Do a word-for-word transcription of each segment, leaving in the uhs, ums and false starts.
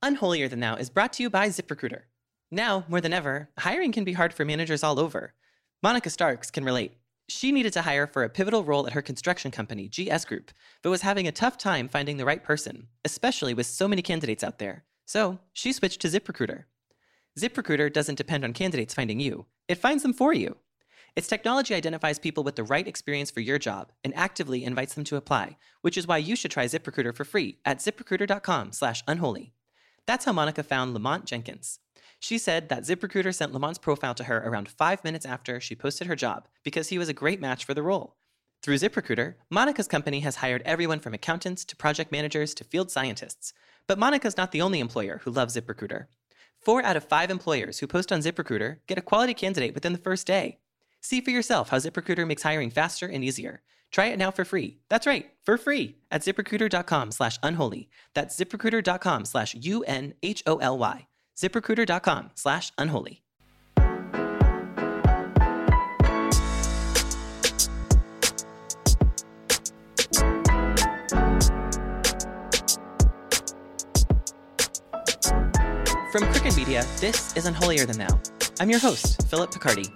Unholier Than Thou is brought to you by ZipRecruiter. Now, more than ever, hiring can be hard for managers all over. Monica Starks can relate. She needed to hire for a pivotal role at her construction company, G S Group, but was having a tough time finding the right person, especially with so many candidates out there. So, she switched to ZipRecruiter. ZipRecruiter doesn't depend on candidates finding you. It finds them for you. Its technology identifies people with the right experience for your job and actively invites them to apply, which is why you should try ZipRecruiter for free at ziprecruiter.com slash unholy. That's how Monica found Lamont Jenkins. She said that ZipRecruiter sent Lamont's profile to her around five minutes after she posted her job because he was a great match for the role. Through ZipRecruiter, Monica's company has hired everyone from accountants to project managers to field scientists. But Monica's not the only employer who loves ZipRecruiter. Four out of five employers who post on ZipRecruiter get a quality candidate within the first day. See for yourself how ZipRecruiter makes hiring faster and easier. Try it now for free. That's right, for free at ziprecruiter.com slash unholy. That's ziprecruiter.com slash U-N-H-O-L-Y. ZipRecruiter.com slash unholy. From Crooked Media, this is Unholier Than Thou. I'm your host, Philip Picardi.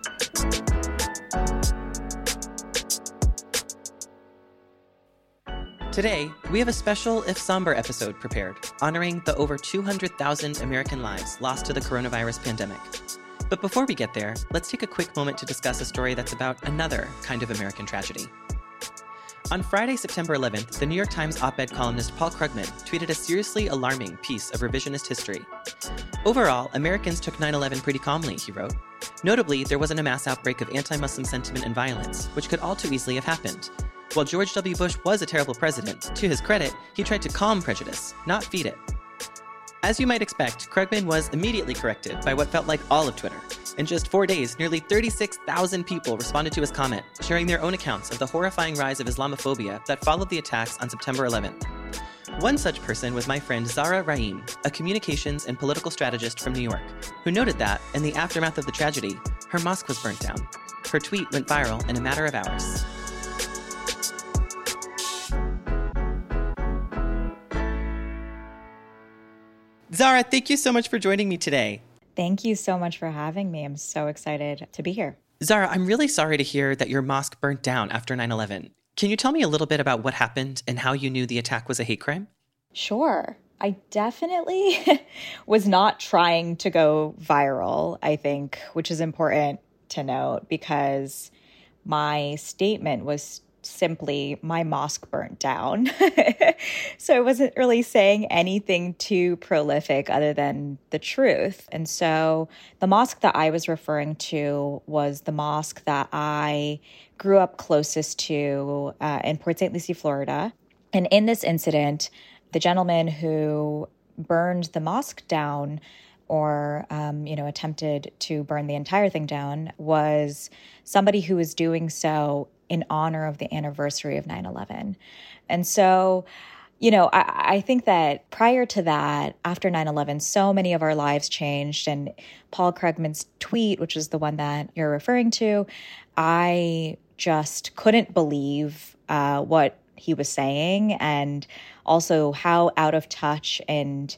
Today, we have a special, if somber, episode prepared, honoring the over two hundred thousand American lives lost to the coronavirus pandemic. But before we get there, let's take a quick moment to discuss a story that's about another kind of American tragedy. On Friday, September eleventh, the New York Times op-ed columnist Paul Krugman tweeted a seriously alarming piece of revisionist history. Overall, Americans took nine eleven pretty calmly, he wrote. Notably, there wasn't a mass outbreak of anti-Muslim sentiment and violence, which could all too easily have happened. While George W. Bush was a terrible president, to his credit, he tried to calm prejudice, not feed it. As you might expect, Krugman was immediately corrected by what felt like all of Twitter. In just four days, nearly thirty-six thousand people responded to his comment, sharing their own accounts of the horrifying rise of Islamophobia that followed the attacks on September eleventh. One such person was my friend Zahra Rahim, a communications and political strategist from New York, who noted that, in the aftermath of the tragedy, her mosque was burnt down. Her tweet went viral in a matter of hours. Zahra, thank you so much for joining me today. Thank you so much for having me. I'm so excited to be here. Zahra, I'm really sorry to hear that your mosque burnt down after nine eleven. Can you tell me a little bit about what happened and how you knew the attack was a hate crime? Sure. I definitely was not trying to go viral, I think, which is important to note because my statement was simply my mosque burnt down. So I wasn't really saying anything too prolific other than the truth. And so the mosque that I was referring to was the mosque that I grew up closest to uh, in Port Saint Lucie, Florida. And in this incident, the gentleman who burned the mosque down or, um, you know, attempted to burn the entire thing down was somebody who was doing so in honor of the anniversary of nine eleven. And so, you know, I, I think that prior to that, after nine eleven, so many of our lives changed. And Paul Krugman's tweet, which is the one that you're referring to, I just couldn't believe uh, what he was saying and also how out of touch and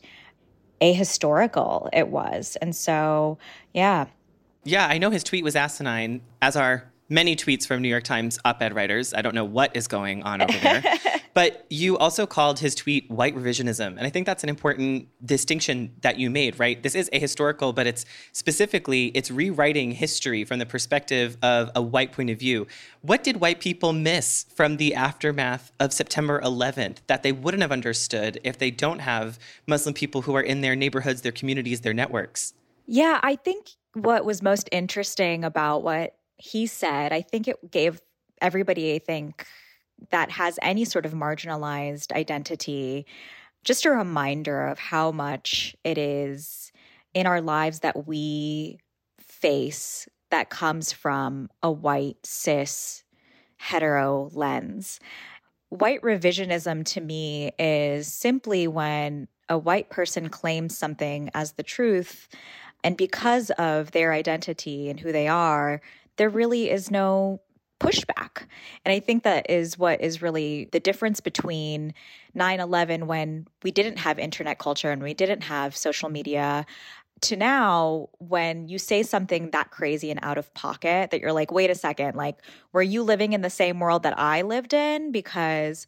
ahistorical it was. And so, yeah. Yeah, I know his tweet was asinine, as are many tweets from New York Times op-ed writers. I don't know what is going on over there. But you also called his tweet white revisionism. And I think that's an important distinction that you made, right? This is ahistorical, but it's specifically, it's rewriting history from the perspective of a white point of view. What did white people miss from the aftermath of September eleventh that they wouldn't have understood if they don't have Muslim people who are in their neighborhoods, their communities, their networks? Yeah, I think what was most interesting about what he said, I think it gave everybody, I think, that has any sort of marginalized identity, just a reminder of how much it is in our lives that we face that comes from a white, cis, hetero lens. White revisionism to me is simply when a white person claims something as the truth, and because of their identity and who they are, there really is no pushback. And I think that is what is really the difference between nine eleven, when we didn't have internet culture and we didn't have social media, to now when you say something that crazy and out of pocket that you're like, wait a second, like, were you living in the same world that I lived in? Because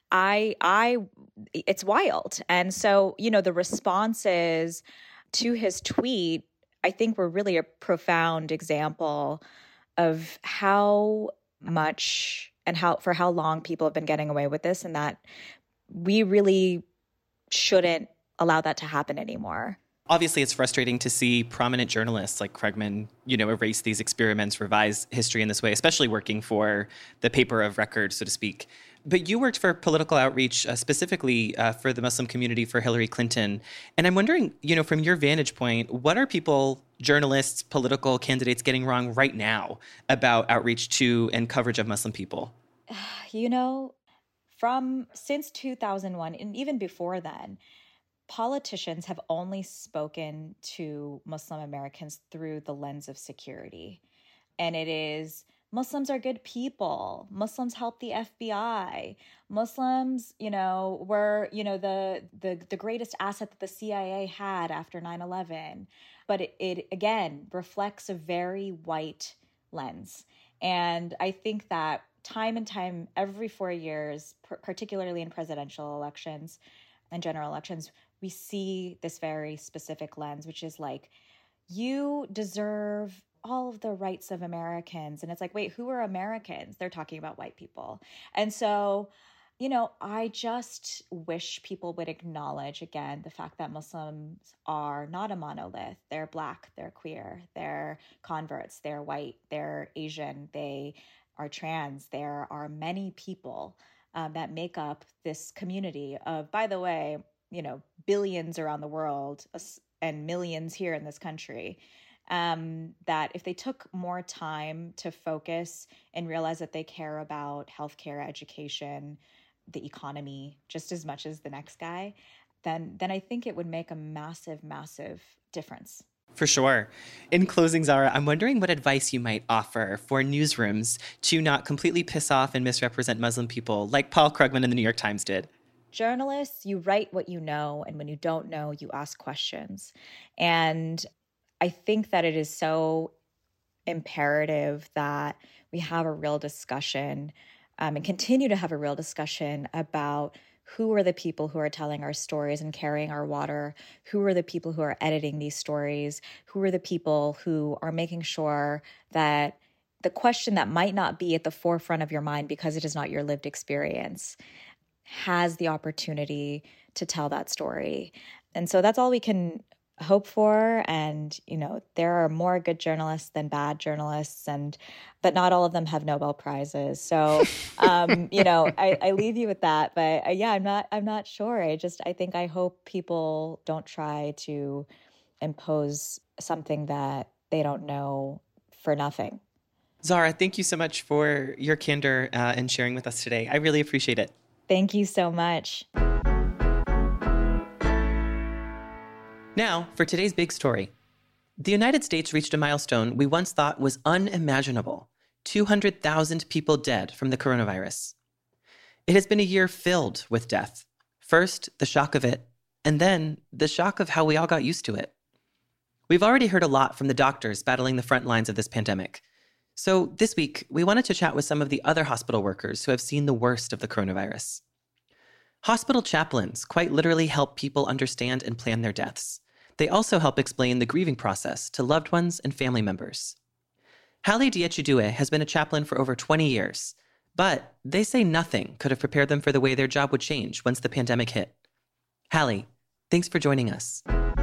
I, I, it's wild. And so, you know, the responses to his tweet, I think, were really a profound example of how much and how for how long people have been getting away with this, and that we really shouldn't allow that to happen anymore. Obviously, it's frustrating to see prominent journalists like Krugman, you know, erase these experiments, revise history in this way, especially working for the paper of record, so to speak. But you worked for political outreach, uh, specifically uh, for the Muslim community for Hillary Clinton. And I'm wondering, you know, from your vantage point, what are people, journalists, political candidates getting wrong right now about outreach to and coverage of Muslim people? You know, from since two thousand one, and even before then, politicians have only spoken to Muslim Americans through the lens of security. And it is, Muslims are good people. Muslims help the F B I. Muslims, you know, were, you know, the the the greatest asset that the C I A had after nine eleven. But it, it again reflects a very white lens. And I think that time and time, every four years, particularly in presidential elections and general elections, we see this very specific lens, which is like, you deserve all of the rights of Americans. And it's like, wait, who are Americans? They're talking about white people. And so, you know, I just wish people would acknowledge, again, the fact that Muslims are not a monolith. They're Black, they're queer, they're converts, they're white, they're Asian, they are trans. There are many people um, that make up this community of, by the way, you know, billions around the world and millions here in this country. Um, that if they took more time to focus and realize that they care about healthcare, education, the economy just as much as the next guy, then then I think it would make a massive, massive difference. For sure. In closing, Zahra, I'm wondering what advice you might offer for newsrooms to not completely piss off and misrepresent Muslim people like Paul Krugman in the New York Times did. Journalists, you write what you know, and when you don't know, you ask questions. And I think that it is so imperative that we have a real discussion um, and continue to have a real discussion about who are the people who are telling our stories and carrying our water, who are the people who are editing these stories, who are the people who are making sure that the question that might not be at the forefront of your mind because it is not your lived experience has the opportunity to tell that story. And so that's all we can hope for. And, you know, there are more good journalists than bad journalists, and but not all of them have Nobel Prizes. So, um, you know, I, I leave you with that. But uh, yeah, I'm not, I'm not sure. I just, I think I hope people don't try to impose something that they don't know for nothing. Zahra, thank you so much for your candor uh, and sharing with us today. I really appreciate it. Thank you so much. Now, for today's big story. The United States reached a milestone we once thought was unimaginable. two hundred thousand people dead from the coronavirus. It has been a year filled with death. First, the shock of it, and then the shock of how we all got used to it. We've already heard a lot from the doctors battling the front lines of this pandemic. So this week, we wanted to chat with some of the other hospital workers who have seen the worst of the coronavirus. Hospital chaplains quite literally help people understand and plan their deaths. They also help explain the grieving process to loved ones and family members. Hallie Diechudue has been a chaplain for over twenty years, but they say nothing could have prepared them for the way their job would change once the pandemic hit. Hallie, thanks for joining us.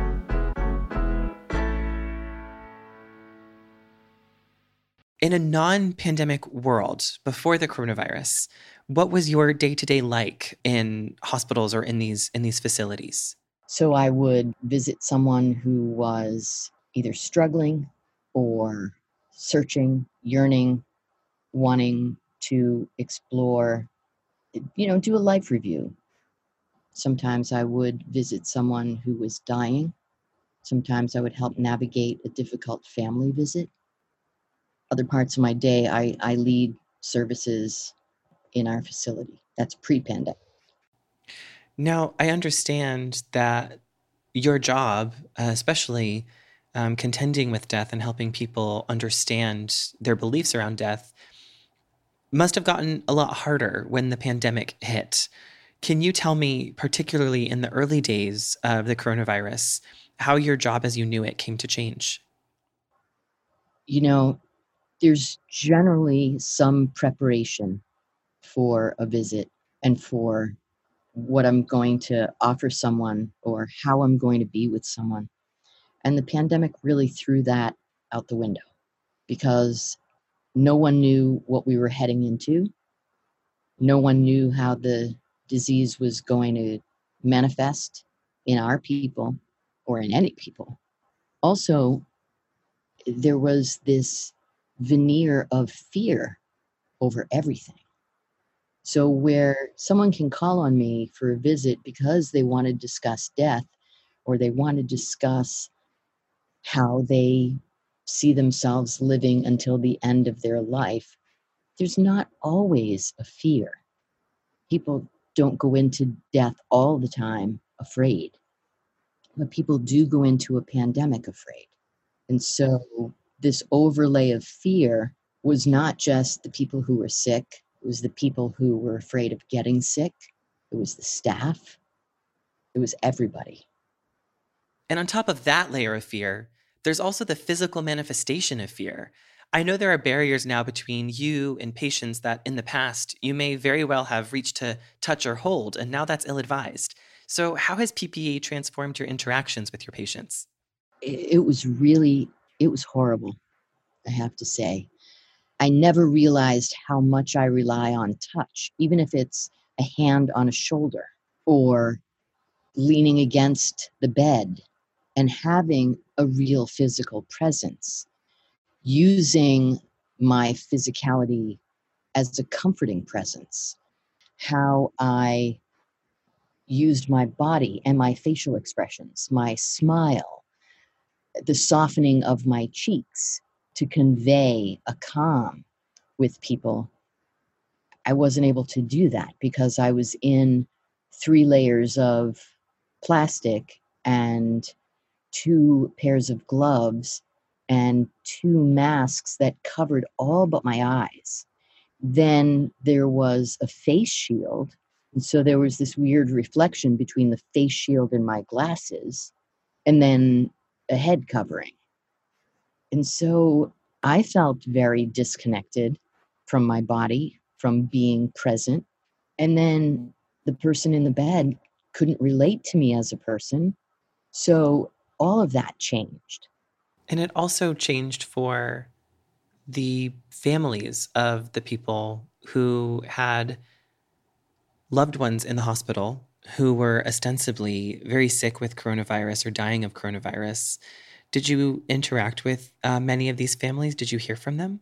In a non-pandemic world, before the coronavirus, what was your day-to-day like in hospitals or in these in these facilities? So I would visit someone who was either struggling or searching, yearning, wanting to explore, you know, do a life review. Sometimes I would visit someone who was dying. Sometimes I would help navigate a difficult family visit. Other parts of my day, I, I lead services in our facility. That's pre-pandemic. Now, I understand that your job, uh, especially um, contending with death and helping people understand their beliefs around death, must have gotten a lot harder when the pandemic hit. Can you tell me, particularly in the early days of the coronavirus, how your job as you knew it came to change? You know, there's generally some preparation for a visit and for what I'm going to offer someone or how I'm going to be with someone. And the pandemic really threw that out the window because no one knew what we were heading into. No one knew how the disease was going to manifest in our people or in any people. Also, there was this veneer of fear over everything. So, where someone can call on me for a visit because they want to discuss death or they want to discuss how they see themselves living until the end of their life, there's not always a fear. People don't go into death all the time afraid, but people do go into a pandemic afraid. And so, this overlay of fear was not just the people who were sick, it was the people who were afraid of getting sick, it was the staff, it was everybody. And on top of that layer of fear, there's also the physical manifestation of fear. I know there are barriers now between you and patients that in the past you may very well have reached to touch or hold, and now that's ill-advised. So how has P P E transformed your interactions with your patients? It, it was really, it was horrible, I have to say. I never realized how much I rely on touch, even if it's a hand on a shoulder or leaning against the bed and having a real physical presence, using my physicality as a comforting presence, how I used my body and my facial expressions, my smile, the softening of my cheeks to convey a calm with people. I wasn't able to do that because I was in three layers of plastic and two pairs of gloves and two masks that covered all but my eyes. Then there was a face shield. And so there was this weird reflection between the face shield and my glasses, and then a head covering. And so I felt very disconnected from my body, from being present. And then the person in the bed couldn't relate to me as a person. So all of that changed. And it also changed for the families of the people who had loved ones in the hospital who were ostensibly very sick with coronavirus or dying of coronavirus. Did you interact with uh, many of these families? Did you hear from them?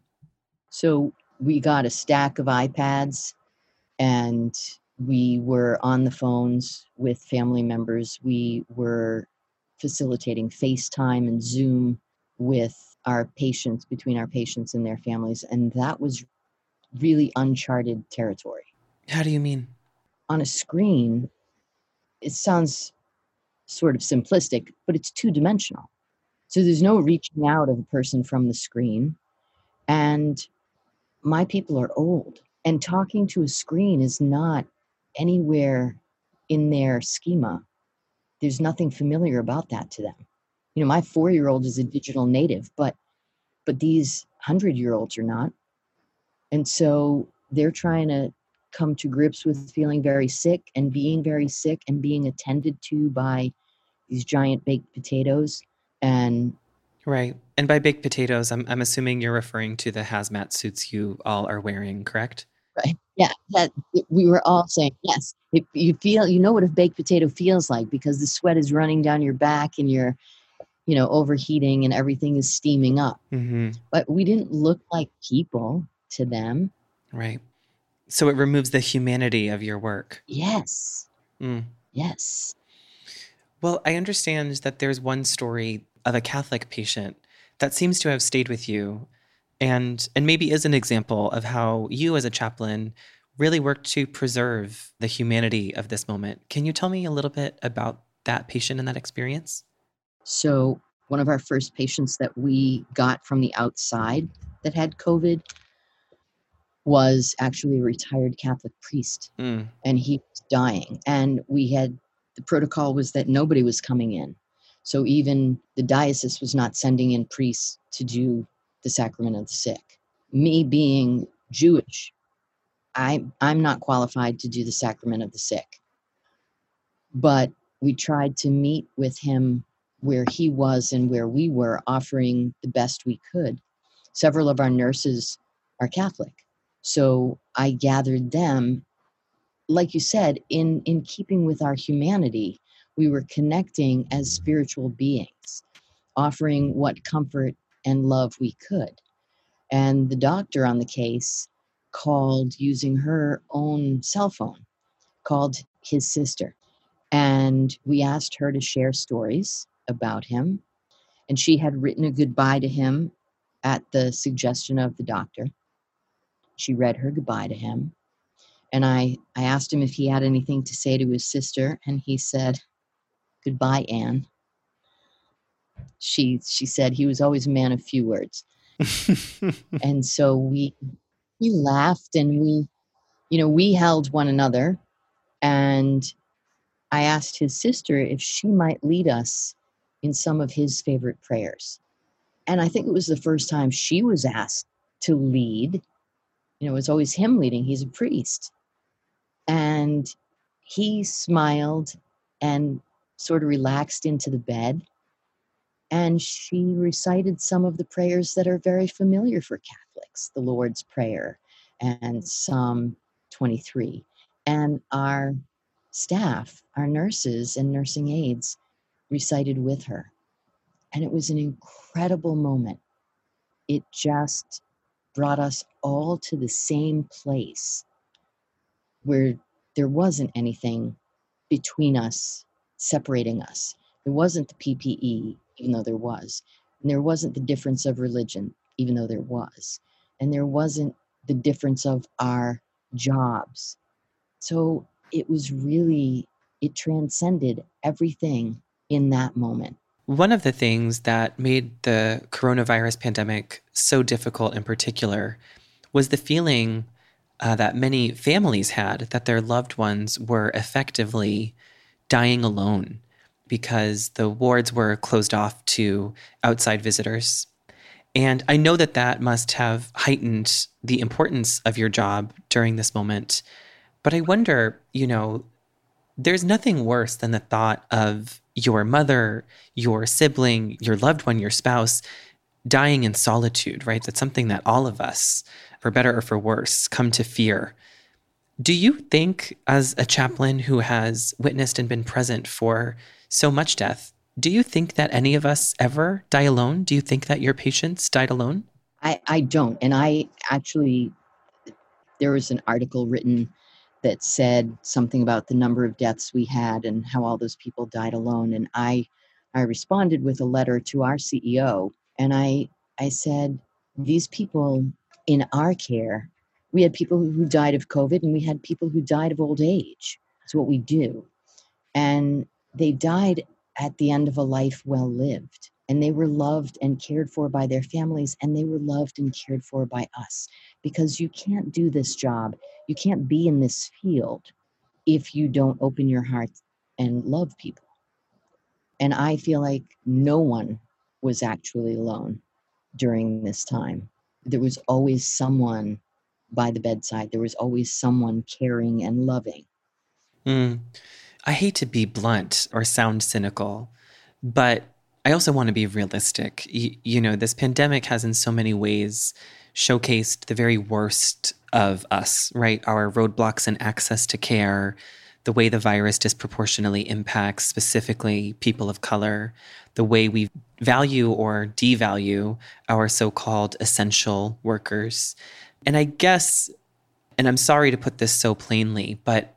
So we got a stack of iPads and we were on the phones with family members. We were facilitating FaceTime and Zoom with our patients, between our patients and their families. And that was really uncharted territory. How do you mean? On a screen, it sounds sort of simplistic, but it's two-dimensional. So there's no reaching out of a person from the screen. And my people are old. And talking to a screen is not anywhere in their schema. There's nothing familiar about that to them. You know, my four-year-old is a digital native, but but these hundred-year-olds are not. And so they're trying to come to grips with feeling very sick and being very sick and being attended to by these giant baked potatoes. And right. And by baked potatoes, I'm I'm assuming you're referring to the hazmat suits you all are wearing, correct? right, yeah, that we were all saying yes. If you feel, you know what a baked potato feels like because the sweat is running down your back and you're, you know, overheating and everything is steaming up. Mm-hmm. But we didn't look like people to them. Right. So it removes the humanity of your work. Yes. Mm. Yes. Well, I understand that there's one story of a Catholic patient that seems to have stayed with you and and maybe is an example of how you as a chaplain really work to preserve the humanity of this moment. Can you tell me a little bit about that patient and that experience? So one of our first patients that we got from the outside that had COVID was actually a retired Catholic priest, Mm. and he was dying. And we had, the protocol was that nobody was coming in. So even the diocese was not sending in priests to do the sacrament of the sick. Me being Jewish, I, I'm not qualified to do the sacrament of the sick. But we tried to meet with him where he was and where we were, offering the best we could. Several of our nurses are Catholic. So I gathered them, like you said, in, in keeping with our humanity. We were connecting as spiritual beings, offering what comfort and love we could. And the doctor on the case called using her own cell phone, called his sister. And we asked her to share stories about him. And she had written a goodbye to him at the suggestion of the doctor. She read her goodbye to him. And I, I asked him if he had anything to say to his sister. And he said, "Goodbye, Anne." She, she said he was always a man of few words. And so we, we laughed and we, you know, we held one another. And I asked his sister if she might lead us in some of his favorite prayers. And I think it was the first time she was asked to lead. You know, it was always him leading. He's a priest. And he smiled and sort of relaxed into the bed. And she recited some of the prayers that are very familiar for Catholics, the Lord's Prayer and Psalm twenty-three. And our staff, our nurses and nursing aides, recited with her. And it was an incredible moment. It just brought us all to the same place where there wasn't anything between us, separating us. There wasn't the P P E, even though there was. And there wasn't the difference of religion, even though there was. And there wasn't the difference of our jobs. So it was really, it transcended everything in that moment. One of the things that made the coronavirus pandemic so difficult in particular was the feeling uh, that many families had that their loved ones were effectively dying alone because the wards were closed off to outside visitors. And I know that that must have heightened the importance of your job during this moment. But I wonder, you know, there's nothing worse than the thought of your mother, your sibling, your loved one, your spouse dying in solitude, right? That's something that all of us, for better or for worse, come to fear. Do you think, as a chaplain who has witnessed and been present for so much death, do you think that any of us ever die alone? Do you think that your patients died alone? I, I don't. And I actually, there was an article written that said something about the number of deaths we had and how all those people died alone. And I, I responded with a letter to our C E O. And I, I said, these people in our care, we had people who died of COVID and we had people who died of old age. That's what we do. And they died at the end of a life well lived. And they were loved and cared for by their families, and they were loved and cared for by us. Because you can't do this job, you can't be in this field if you don't open your heart and love people. And I feel like no one was actually alone during this time. There was always someone by the bedside. There was always someone caring and loving. Mm. I hate to be blunt or sound cynical, but I also want to be realistic. You, you know, this pandemic has in so many ways showcased the very worst of us, right? Our roadblocks and access to care, the way the virus disproportionately impacts specifically people of color, the way we value or devalue our so-called essential workers. And I guess, and I'm sorry to put this so plainly, but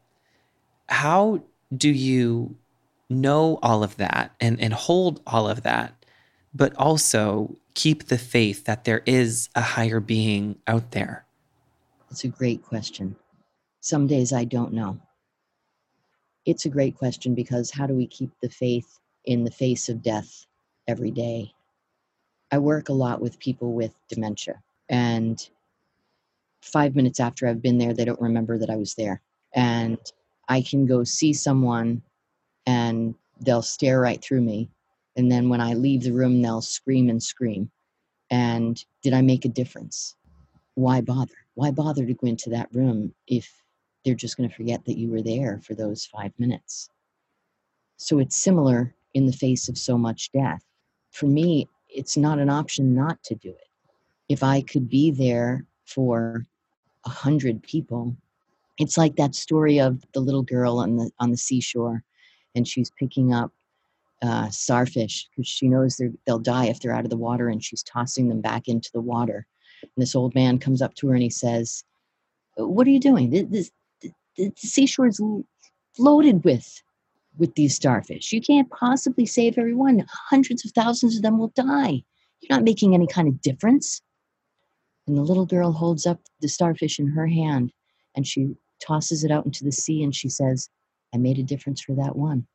how do you know all of that and, and hold all of that, but also keep the faith that there is a higher being out there? It's a great question. Some days I don't know. It's a great question because how do we keep the faith in the face of death every day? I work a lot with people with dementia, and five minutes after I've been there, they don't remember that I was there. And I can go see someone and they'll stare right through me. And then when I leave the room, they'll scream and scream. And did I make a difference? Why bother? Why bother to go into that room if they're just going to forget that you were there for those five minutes? So it's similar in the face of so much death. For me, it's not an option not to do it. If I could be there for a hundred people, it's like that story of the little girl on the on the seashore, and she's picking up uh, starfish because she knows they'll die if they're out of the water, and she's tossing them back into the water. And this old man comes up to her and he says, "What are you doing? This, the, the seashore is loaded with with these starfish. You can't possibly save everyone. Hundreds of thousands of them will die. You're not making any kind of difference." And the little girl holds up the starfish in her hand and she tosses it out into the sea and she says, "I made a difference for that one."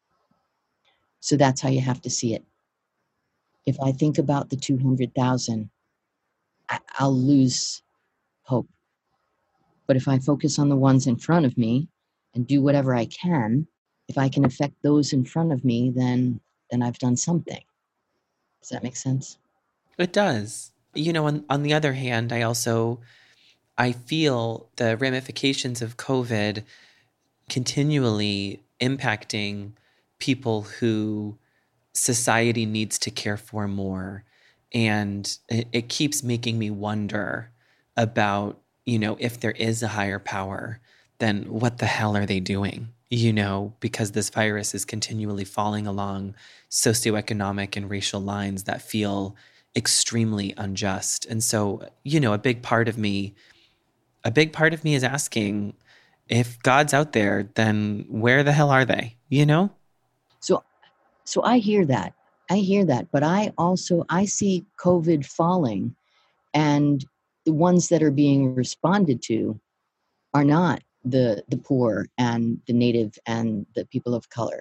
So that's how you have to see it. If I think about the two hundred thousand, I- I'll lose hope. But if I focus on the ones in front of me and do whatever I can, if I can affect those in front of me, then then I've done something. Does that make sense? It does. You know, on, on the other hand, I also, I feel the ramifications of COVID continually impacting people who society needs to care for more. And it, it keeps making me wonder about, you know, if there is a higher power, then what the hell are they doing? You know, because this virus is continually falling along socioeconomic and racial lines that feel extremely unjust. And so, you know, a big part of me, a big part of me is asking, if God's out there, then where the hell are they? You know? So, so I hear that. I hear that. But I also, I see COVID falling, and the ones that are being responded to are not the the poor and the native and the people of color.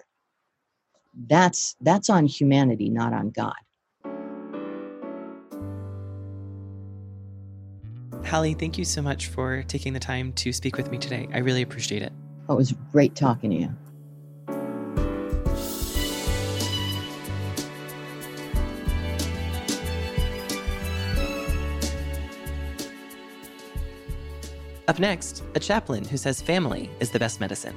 That's that's on humanity, not on God. Hallie, thank you so much for taking the time to speak with me today. I really appreciate it. Oh, it was great talking to you. Up next, a chaplain who says family is the best medicine.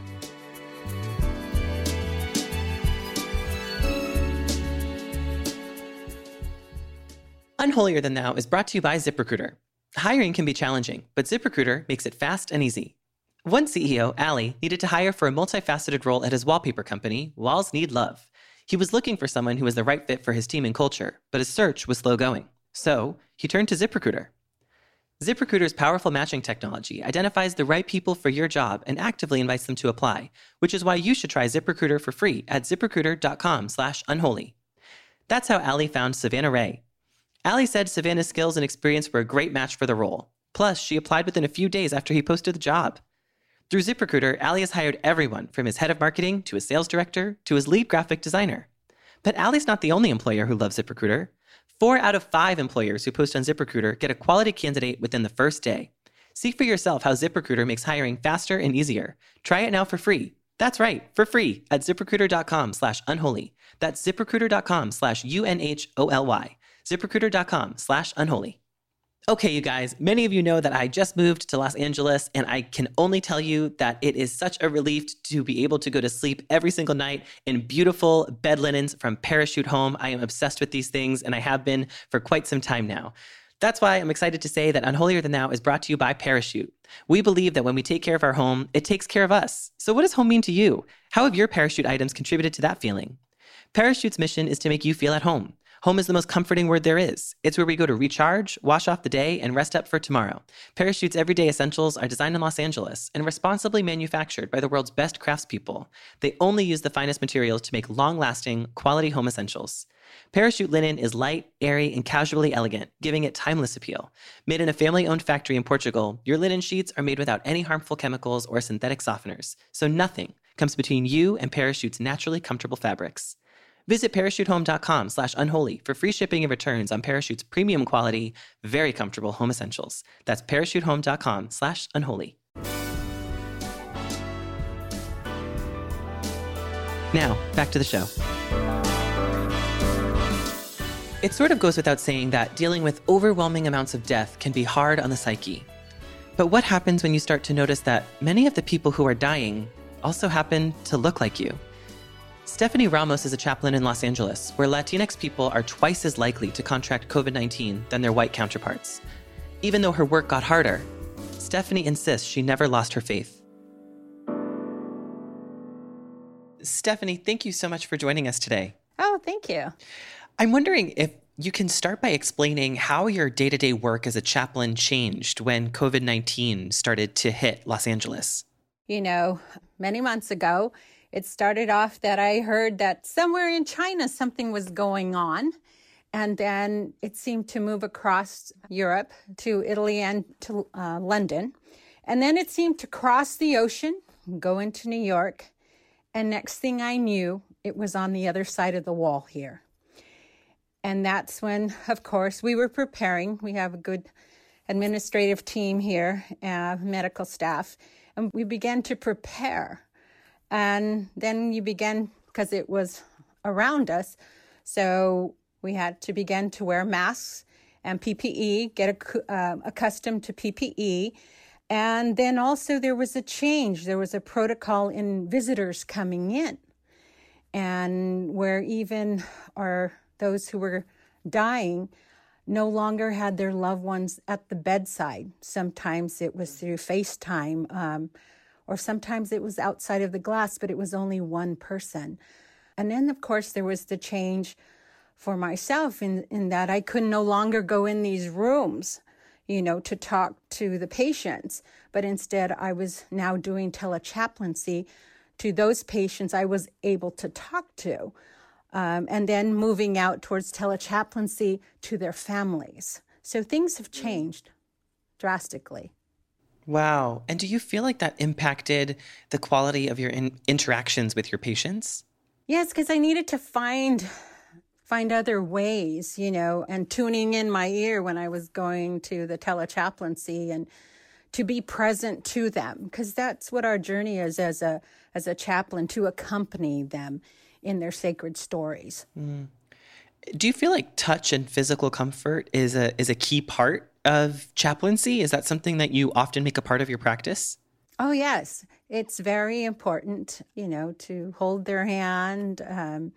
Unholier Than Thou is brought to you by ZipRecruiter. Hiring can be challenging, but ZipRecruiter makes it fast and easy. One C E O, Ali, needed to hire for a multifaceted role at his wallpaper company, Walls Need Love. He was looking for someone who was the right fit for his team and culture, but his search was slow going. So he turned to ZipRecruiter. ZipRecruiter's powerful matching technology identifies the right people for your job and actively invites them to apply, which is why you should try ZipRecruiter for free at ziprecruiter.com slash unholy. That's how Ali found Savannah Ray. Ali said Savannah's skills and experience were a great match for the role. Plus, she applied within a few days after he posted the job. Through ZipRecruiter, Ali has hired everyone from his head of marketing to his sales director to his lead graphic designer. But Ali's not the only employer who loves ZipRecruiter. Four out of five employers who post on ZipRecruiter get a quality candidate within the first day. See for yourself how ZipRecruiter makes hiring faster and easier. Try it now for free. That's right, for free at ziprecruiter.com slash unholy. That's ziprecruiter.com slash U-N-H-O-L-Y. ZipRecruiter.com slash unholy. Okay, you guys, many of you know that I just moved to Los Angeles, and I can only tell you that it is such a relief to be able to go to sleep every single night in beautiful bed linens from Parachute Home. I am obsessed with these things, and I have been for quite some time now. That's why I'm excited to say that Unholier Than Thou is brought to you by Parachute. We believe that when we take care of our home, it takes care of us. So what does home mean to you? How have your Parachute items contributed to that feeling? Parachute's mission is to make you feel at home. Home is the most comforting word there is. It's where we go to recharge, wash off the day, and rest up for tomorrow. Parachute's everyday essentials are designed in Los Angeles and responsibly manufactured by the world's best craftspeople. They only use the finest materials to make long-lasting, quality home essentials. Parachute linen is light, airy, and casually elegant, giving it timeless appeal. Made in a family-owned factory in Portugal, your linen sheets are made without any harmful chemicals or synthetic softeners, so nothing comes between you and Parachute's naturally comfortable fabrics. Visit parachutehome.com slash unholy for free shipping and returns on Parachute's premium quality, very comfortable home essentials. That's parachutehome.com slash unholy. Now, back to the show. It sort of goes without saying that dealing with overwhelming amounts of death can be hard on the psyche. But what happens when you start to notice that many of the people who are dying also happen to look like you? Stephanie Ramos is a chaplain in Los Angeles, where Latinx people are twice as likely to contract covid nineteen than their white counterparts. Even though her work got harder, Stephanie insists she never lost her faith. Stephanie, thank you so much for joining us today. Oh, thank you. I'm wondering if you can start by explaining how your day-to-day work as a chaplain changed when covid nineteen started to hit Los Angeles. You know, many months ago, it started off that I heard that somewhere in China something was going on. And then it seemed to move across Europe to Italy and to uh, London. And then it seemed to cross the ocean, go into New York. And next thing I knew, it was on the other side of the wall here. And that's when, of course, we were preparing. We have a good administrative team here, uh, medical staff, and we began to prepare. And then you began, because it was around us, so we had to begin to wear masks and P P E, get uh, accustomed to P P E. And then also there was a change. There was a protocol in visitors coming in, and where even our those who were dying no longer had their loved ones at the bedside. Sometimes it was through FaceTime, um, or sometimes it was outside of the glass, but it was only one person. And then, of course, there was the change for myself in, in that I could no longer go in these rooms, you know, to talk to the patients, but instead I was now doing telechaplaincy to those patients I was able to talk to, um, and then moving out towards telechaplaincy to their families. So things have changed drastically. Wow. And do you feel like that impacted the quality of your in- interactions with your patients? Yes, because I needed to find find other ways, you know, and tuning in my ear when I was going to the telechaplaincy and to be present to them, because that's what our journey is as a as a chaplain, to accompany them in their sacred stories. Mm. Do you feel like touch and physical comfort is a is a key part of chaplaincy? Is that something that you often make a part of your practice? Oh, yes. It's very important, you know, to hold their hand, um,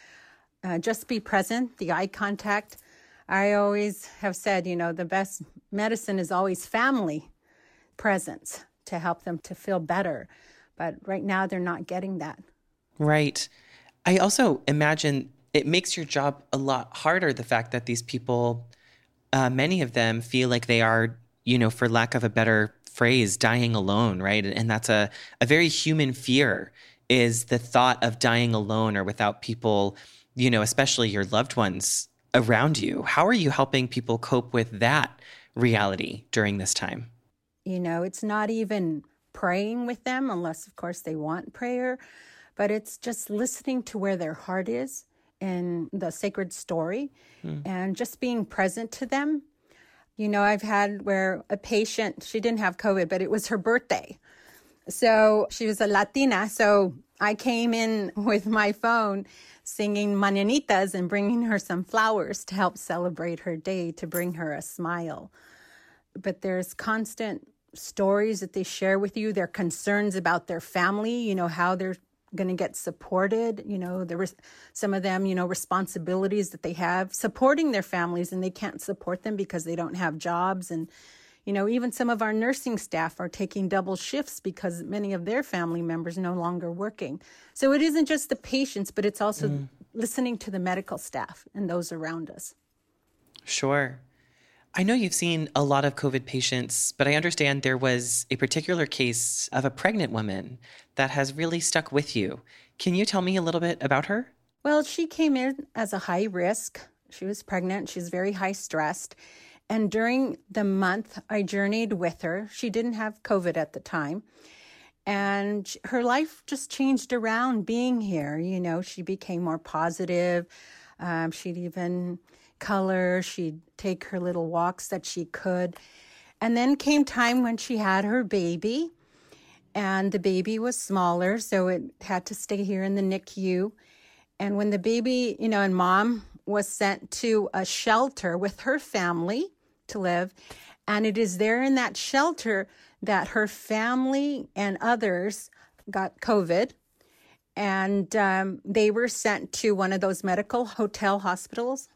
uh, just be present, the eye contact. I always have said, you know, the best medicine is always family presence to help them to feel better. But right now they're not getting that. Right. I also imagine it makes your job a lot harder, the fact that these people, uh, many of them feel like they are, you know, for lack of a better phrase, dying alone, right? And that's a, a very human fear, is the thought of dying alone or without people, you know, especially your loved ones around you. How are you helping people cope with that reality during this time? You know, it's not even praying with them, unless, of course, they want prayer, but it's just listening to where their heart is in the sacred story, mm. and just being present to them. You know, I've had where a patient, she didn't have COVID, but it was her birthday. So she was a Latina. So I came in with my phone singing Mañanitas and bringing her some flowers to help celebrate her day, to bring her a smile. But there's constant stories that they share with you, their concerns about their family, you know, how they're going to get supported. You know, there was some of them, you know, responsibilities that they have supporting their families, and they can't support them because they don't have jobs. And, you know, even some of our nursing staff are taking double shifts because many of their family members no longer working. So it isn't just the patients, but it's also mm. listening to the medical staff and those around us. Sure. I know you've seen a lot of COVID patients, but I understand there was a particular case of a pregnant woman that has really stuck with you. Can you tell me a little bit about her? Well, she came in as a high risk. She was pregnant. She's very high stressed. And during the month, I journeyed with her. She didn't have COVID at the time. And her life just changed around being here. You know, she became more positive. Um, she'd even color. She'd take her little walks that she could. And then came time when she had her baby. And the baby was smaller, so it had to stay here in the N I C U. And when the baby, you know, and mom was sent to a shelter with her family to live, and it is there in that shelter that her family and others got COVID, and um, they were sent to one of those medical hotel hospitals,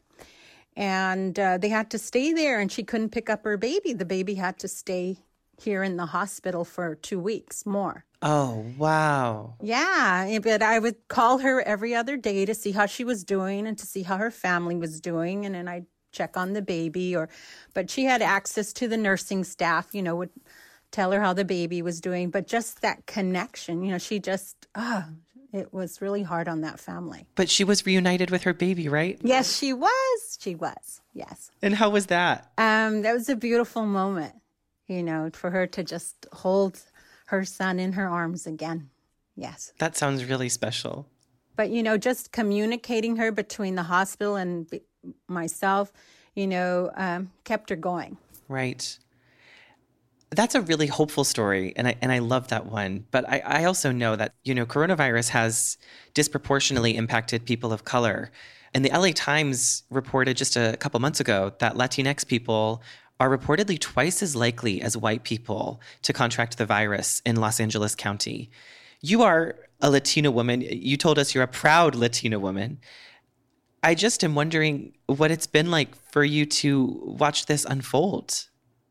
and uh, they had to stay there, and she couldn't pick up her baby. The baby had to stay here in the hospital for two weeks more. Oh, wow. Yeah, but I would call her every other day to see how she was doing and to see how her family was doing, and then I'd check on the baby. Or, but she had access to the nursing staff, you know, would tell her how the baby was doing. But just that connection, you know, she just, ah, oh, it was really hard on that family. But she was reunited with her baby, right? Yes, she was. She was, yes. And how was that? Um, that was a beautiful moment, you know, for her to just hold her son in her arms again. Yes. That sounds really special. But, you know, just communicating her between the hospital and myself, you know, um, kept her going. Right. That's a really hopeful story, and I and I love that one. But I, I also know that, you know, coronavirus has disproportionately impacted people of color. And the L A Times reported just a couple months ago that Latinx people are reportedly twice as likely as white people to contract the virus in Los Angeles County. You are a Latina woman. You told us you're a proud Latina woman. I just am wondering what it's been like for you to watch this unfold.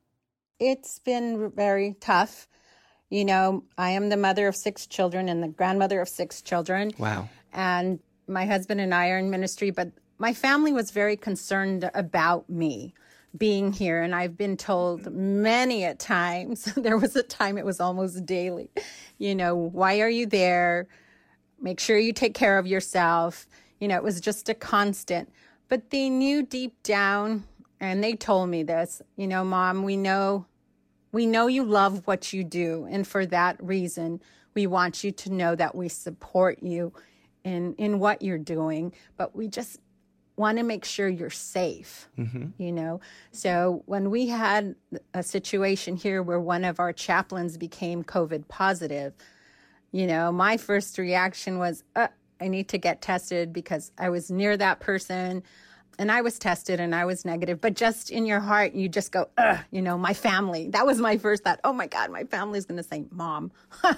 It's been very tough. You know, I am the mother of six children and the grandmother of six children. Wow. And my husband and I are in ministry, but my family was very concerned about me being here. And I've been told many a times, there was a time it was almost daily, you know, why are you there? Make sure you take care of yourself. You know, it was just a constant. But they knew deep down, and they told me this, you know, Mom, we know, we know you love what you do. And for that reason, we want you to know that we support you in, in what you're doing. But we just want to make sure you're safe, mm-hmm. you know? So when we had a situation here where one of our chaplains became COVID positive, you know, my first reaction was, uh, I need to get tested because I was near that person and I was tested and I was negative. But just in your heart, you just go, ugh, you know, my family. That was my first thought. Oh my God, my family's going to say, Mom.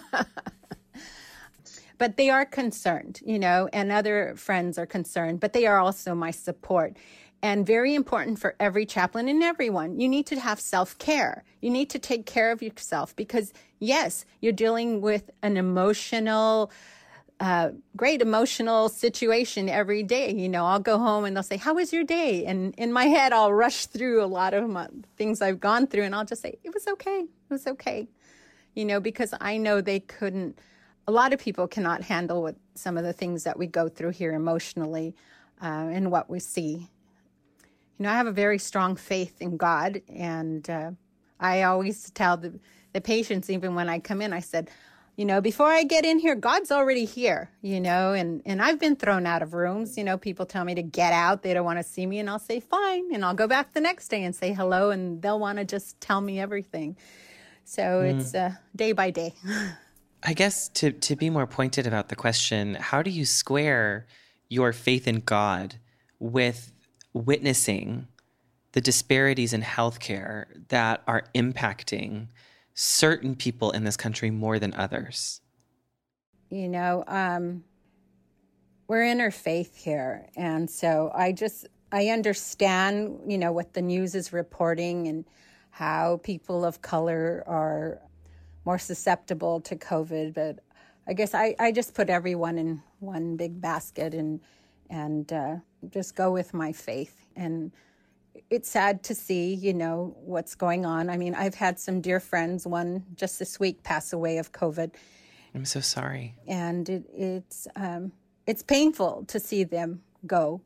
But they are concerned, you know, and other friends are concerned, but they are also my support. And very important for every chaplain and everyone, you need to have self-care. You need to take care of yourself because, yes, you're dealing with an emotional, uh, great emotional situation every day. You know, I'll go home and they'll say, how was your day? And in my head, I'll rush through a lot of my, things I've gone through and I'll just say, it was okay. It was okay. You know, because I know they couldn't. A lot of people cannot handle what some of the things that we go through here emotionally uh, and what we see. You know, I have a very strong faith in God, and uh, I always tell the, the patients, even when I come in, I said, you know, before I get in here, God's already here, you know, and, and I've been thrown out of rooms. You know, people tell me to get out. They don't want to see me, and I'll say, fine. And I'll go back the next day and say hello, and they'll want to just tell me everything. So mm. it's uh, day by day. I guess to, to be more pointed about the question, how do you square your faith in God with witnessing the disparities in healthcare that are impacting certain people in this country more than others? You know, um, we're interfaith here. And so I just, I understand, you know, what the news is reporting and how people of color are more susceptible to COVID, but I guess I, I just put everyone in one big basket and and uh, just go with my faith. And it's sad to see, you know, what's going on. I mean, I've had some dear friends, one just this week pass away of COVID. I'm so sorry. And it, it's um, it's painful to see them go.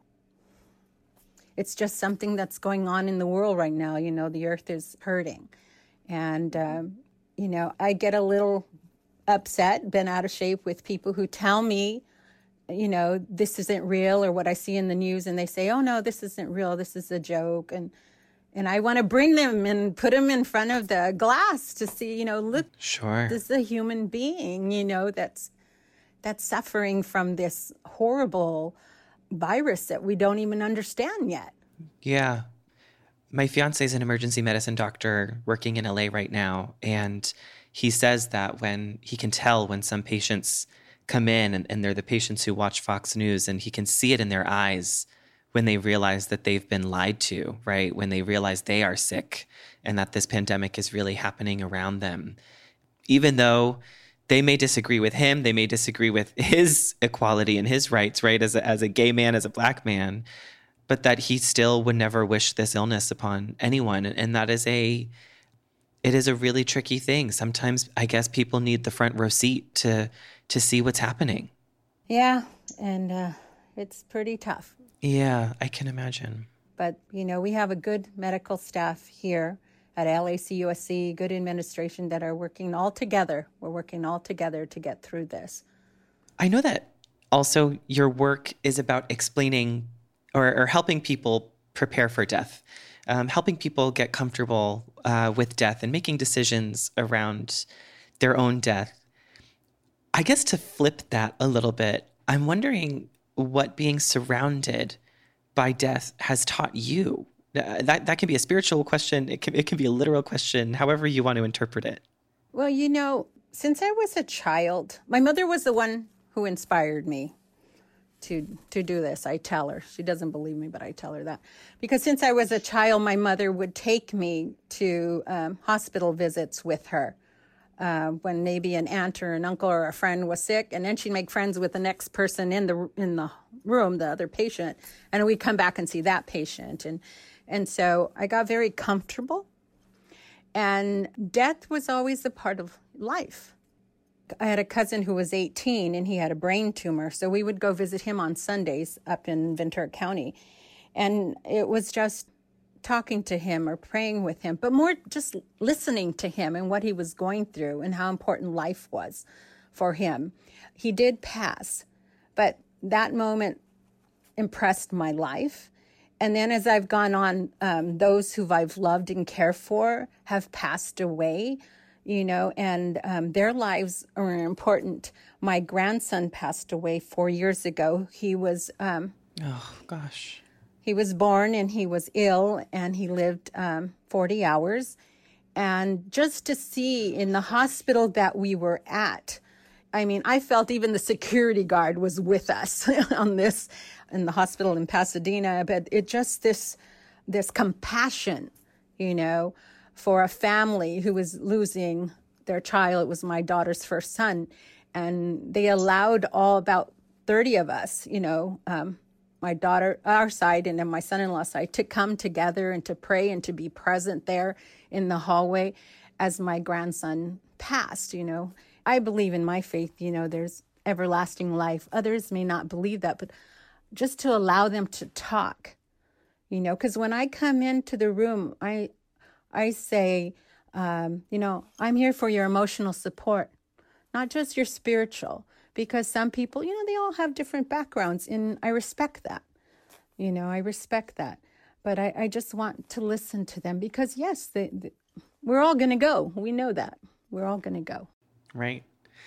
It's just something that's going on in the world right now. You know, the earth is hurting. And, um, you know, I get a little upset, been out of shape with people who tell me, you know, this isn't real, or what I see in the news, and they say, oh, no, this isn't real. This is a joke. And and I want to bring them and put them in front of the glass to see, you know, look, sure, this is a human being, you know, that's that's suffering from this horrible virus that we don't even understand yet. Yeah. My fiance is an emergency medicine doctor working in L A right now. And he says that when he can tell when some patients come in and, and they're the patients who watch Fox News, and he can see it in their eyes when they realize that they've been lied to, right? When they realize they are sick and that this pandemic is really happening around them. Even though they may disagree with him, they may disagree with his equality and his rights, right? As a, as a gay man, as a black man, but that he still would never wish this illness upon anyone. And that is a, it is a really tricky thing. Sometimes I guess people need the front row seat to, to see what's happening. Yeah. And uh, it's pretty tough. Yeah, I can imagine. But, you know, we have a good medical staff here at L A C U S C, good administration that are working all together. We're working all together to get through this. I know that also your work is about explaining or, or helping people prepare for death, um, helping people get comfortable uh, with death and making decisions around their own death. I guess to flip that a little bit, I'm wondering what being surrounded by death has taught you. Uh, that that can be a spiritual question. It can, it can be a literal question, however you want to interpret it. Well, you know, since I was a child, my mother was the one who inspired me to to do this. I tell her. She doesn't believe me, but I tell her that. Because since I was a child, my mother would take me to um, hospital visits with her uh, when maybe an aunt or an uncle or a friend was sick, and then she'd make friends with the next person in the in the room, the other patient, and we'd come back and see that patient. And And so I got very comfortable, and death was always a part of life. I had a cousin who was eighteen, and he had a brain tumor, so we would go visit him on Sundays up in Ventura County. And it was just talking to him or praying with him, but more just listening to him and what he was going through and how important life was for him. He did pass, but that moment impressed my life. And then as I've gone on, um, those who I've loved and cared for have passed away, you know, and um, their lives are important. My grandson passed away four years ago. He was... Um, oh, gosh. He was born and he was ill, and he lived um, forty hours. And just to see in the hospital that we were at, I mean, I felt even the security guard was with us on this, in the hospital in Pasadena, but it just this, this compassion, you know, for a family who was losing their child. It was my daughter's first son, and they allowed all about thirty of us, you know, um, my daughter, our side, and then my son-in-law's side, to come together and to pray and to be present there in the hallway as my grandson passed, you know. I believe in my faith, you know, there's everlasting life. Others may not believe that, but just to allow them to talk, you know, because when I come into the room, I I say, um, you know, I'm here for your emotional support, not just your spiritual, because some people, you know, they all have different backgrounds, and I respect that. You know, I respect that. But I, I just want to listen to them because, yes, they, they, we're all going to go. We know that. We're all going to go. Right.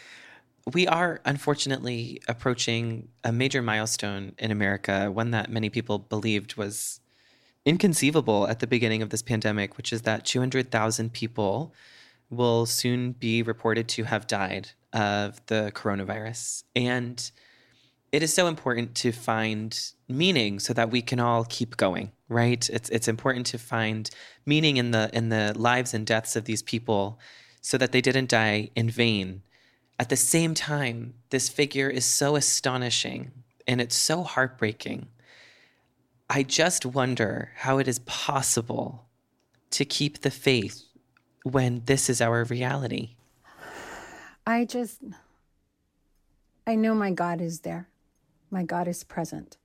We are, unfortunately, approaching a major milestone in America, one that many people believed was inconceivable at the beginning of this pandemic, which is that two hundred thousand people will soon be reported to have died of the coronavirus. And it is so important to find meaning so that we can all keep going, right? It's it's important to find meaning in the in the lives and deaths of these people so that they didn't die in vain. At the same time, this figure is so astonishing and it's so heartbreaking. I just wonder how it is possible to keep the faith when this is our reality. I just, I know my God is there. My God is present.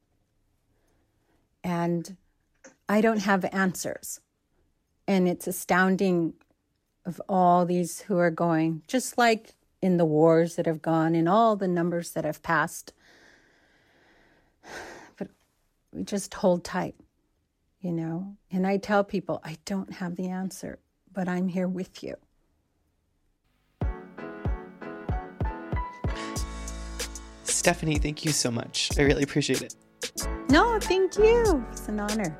And I don't have answers. And it's astounding of all these who are going, just like in the wars that have gone, in all the numbers that have passed. But we just hold tight, you know? And I tell people, I don't have the answer, but I'm here with you. Stephanie, thank you so much. I really appreciate it. No, thank you. It's an honor.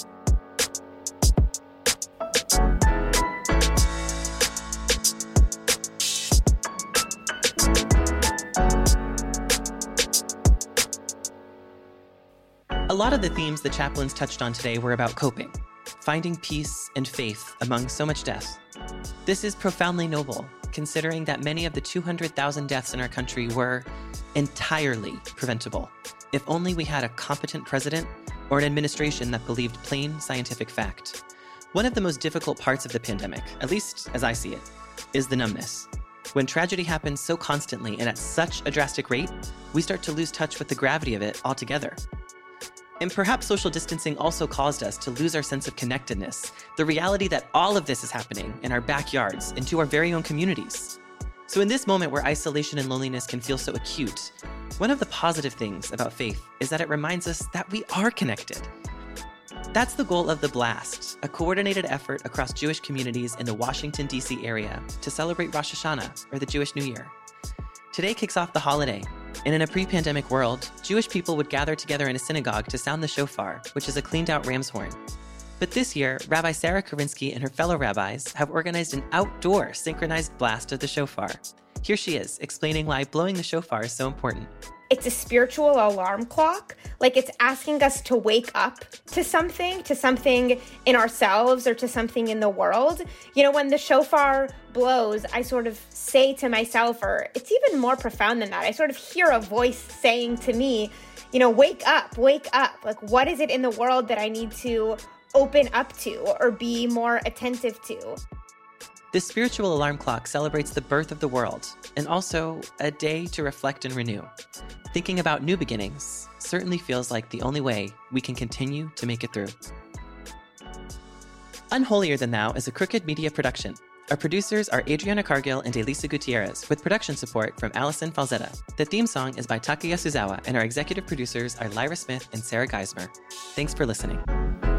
A lot of the themes the chaplains touched on today were about coping, finding peace and faith among so much death. This is profoundly noble, considering that many of the two hundred thousand deaths in our country were entirely preventable, if only we had a competent president or an administration that believed plain scientific fact. One of the most difficult parts of the pandemic, at least as I see it, is the numbness. When tragedy happens so constantly and at such a drastic rate, we start to lose touch with the gravity of it altogether. And perhaps social distancing also caused us to lose our sense of connectedness, the reality that all of this is happening in our backyards and to our very own communities. So in this moment where isolation and loneliness can feel so acute, one of the positive things about faith is that it reminds us that we are connected. That's the goal of The Blast, a coordinated effort across Jewish communities in the Washington, D C area to celebrate Rosh Hashanah, or the Jewish New Year. Today kicks off the holiday, and in a pre-pandemic world, Jewish people would gather together in a synagogue to sound the shofar, which is a cleaned-out ram's horn. But this year, Rabbi Sarah Karinsky and her fellow rabbis have organized an outdoor synchronized blast of the shofar. Here she is, explaining why blowing the shofar is so important. It's a spiritual alarm clock. Like, it's asking us to wake up to something, to something in ourselves or to something in the world. You know, when the shofar blows, I sort of say to myself, or it's even more profound than that, I sort of hear a voice saying to me, you know, wake up, wake up. Like, what is it in the world that I need to open up to or be more attentive to? This spiritual alarm clock celebrates the birth of the world and also a day to reflect and renew. Thinking about new beginnings certainly feels like the only way we can continue to make it through. Unholier Than Thou is a Crooked Media production. Our producers are Adriana Cargill and Elisa Gutierrez, with production support from Allison Falzetta. The theme song is by Takuya Suzawa, and our executive producers are Lyra Smith and Sarah Geismer. Thanks for listening.